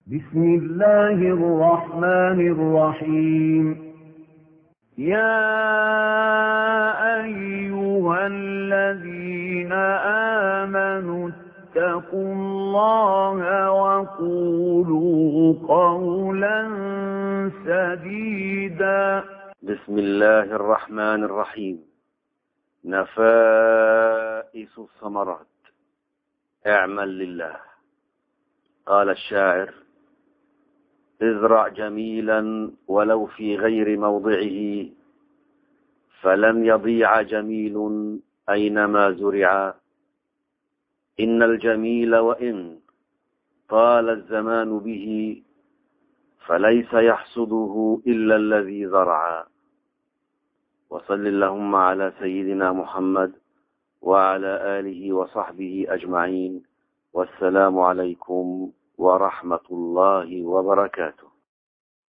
بسم الله الرحمن الرحيم. يا أيها الذين آمنوا اتقوا الله وقولوا قولا سديدا. بسم الله الرحمن الرحيم. نفائس الثمرات. اعمل لله. قال الشاعر: ازرع جميلا ولو في غير موضعه، فلن يضيع جميل أينما زرع. إن الجميل وإن طال الزمان به، فليس يحصده إلا الذي زرع. وصل اللهم على سيدنا محمد وعلى آله وصحبه أجمعين، والسلام عليكم ورحمة الله وبركاته.